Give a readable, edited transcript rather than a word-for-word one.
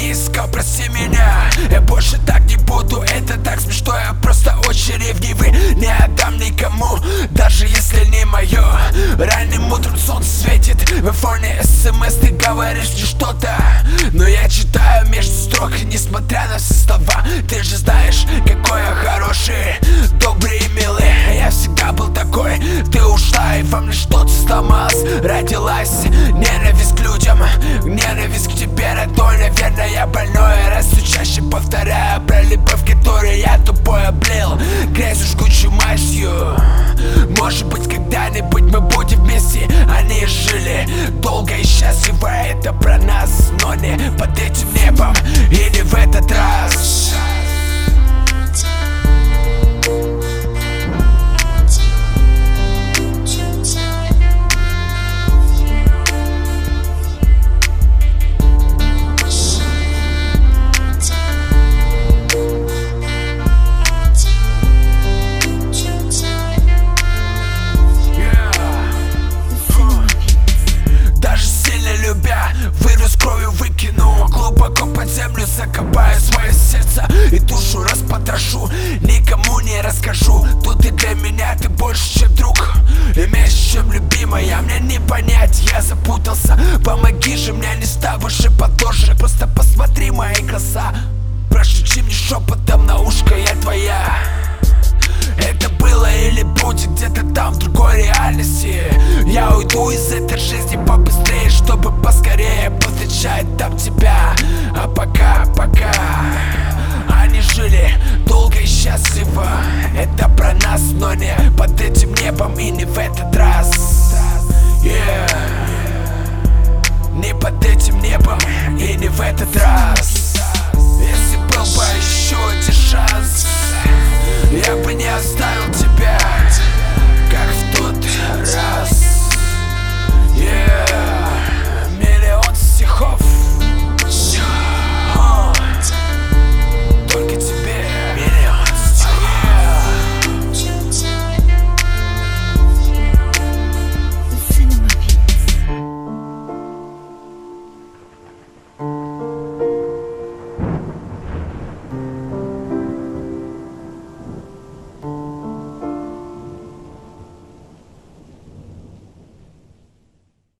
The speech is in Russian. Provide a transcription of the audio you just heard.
не искал, прости меня. Я больше так не буду, это так смешно. Я просто очень ревнивый, не отдам никому, даже если не мое. Ранним утром солнце светит, в фоне СМС ты говоришь мне что-то, но я читаю между строк, несмотря на все слова. Ты же знаешь, какой я хороший, добрый и милый. Я всегда был такой, ты ушла и во мне что-то сломалось. Родилась ненависть к людям, ненависть к тебе, родной. Наверное, я больной, раз все чаще повторяю про любовь, которой я тупой облил грязью жгучей мазью. Может быть, когда-нибудь мы будем вместе. Они жили долго и счастливо, это про нас, но не под этим небом и не в этот раз. Вырву с кровью, выкину глубоко под землю, закопаю свое сердце и душу распотрошу. Никому не расскажу, тут и для меня ты больше, чем друг, и меньше, чем любимая. Мне не понять, я запутался. Помоги же мне, не став выше подложи. Просто посмотри мои глаза, прошепчи мне шепотом на ушко, я твоя. Это было или будет где-то там, в другой реальности. Я уйду из этой жизни побыстрее, чтобы поскорее повстречать там тебя. А пока они жили долго и счастливо, это про нас, но не под этим небом и не в этот